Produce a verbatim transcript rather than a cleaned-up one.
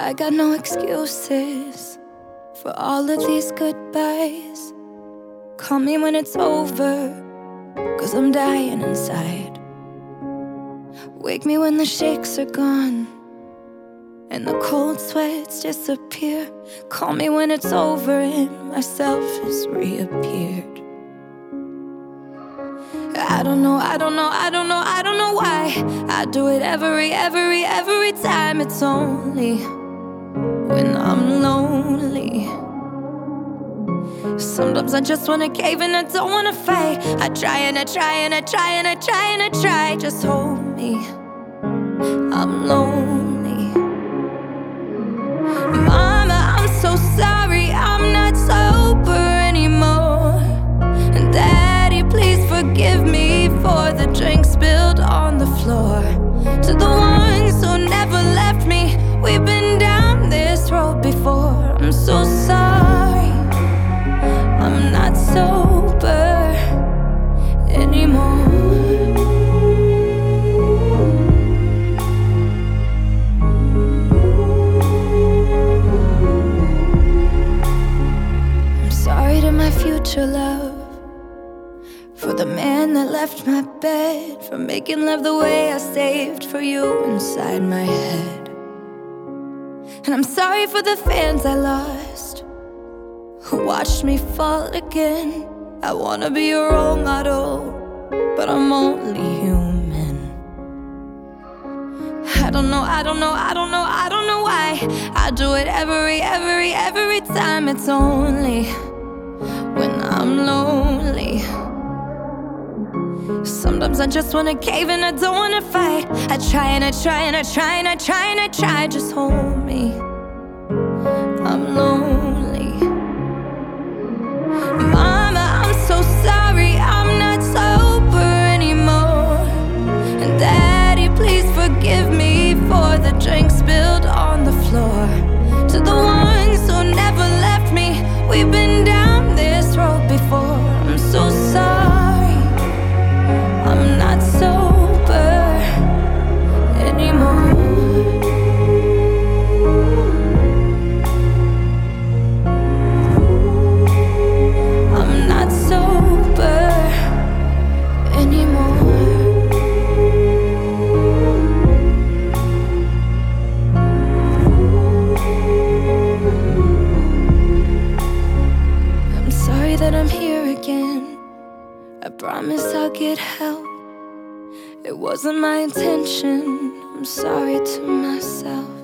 I got no excuses for all of these goodbyes. Call me when it's over, 'cause I'm dying inside. Wake me when the shakes are gone and the cold sweats disappear. Call me when it's over and myself has reappeared. I don't know, I don't know, I don't know, I don't know why I do it every, every, every time. It's only when I'm lonely. Sometimes I just wanna cave and I don't wanna fight. I try and I try and I try and I try and I try. Just hold me, I'm lonely. Mama, I'm so sorry, I'm not sober anymore. And Daddy, please forgive me for the drink spilled on the floor. To the ones who never left me, we've been down this road before. I'm so sorry, I'm not sober anymore. I'm sorry to my future love, for the man that left my bed, for making love the way I saved for you inside my head. And I'm sorry for the fans I lost, who watched me fall again. I wanna be your role model, but I'm only human. I don't know, I don't know, I don't know, I don't know why I do it every, every, every time. It's only when I'm lonely. Sometimes I just wanna cave and I don't wanna fight. I try and I try and I try and I try and I try. Just hold me, I'm lonely. Mama, I'm so sorry, I'm not sober anymore. And Daddy, please forgive me for the drink spilled on the floor. To the ones who never left me, we've been down this road before. I'm so sorry, I'm not sober anymore. I'm not sober anymore. I'm sorry that I'm here again. I promise I'll get help. It wasn't my intention. I'm sorry to myself.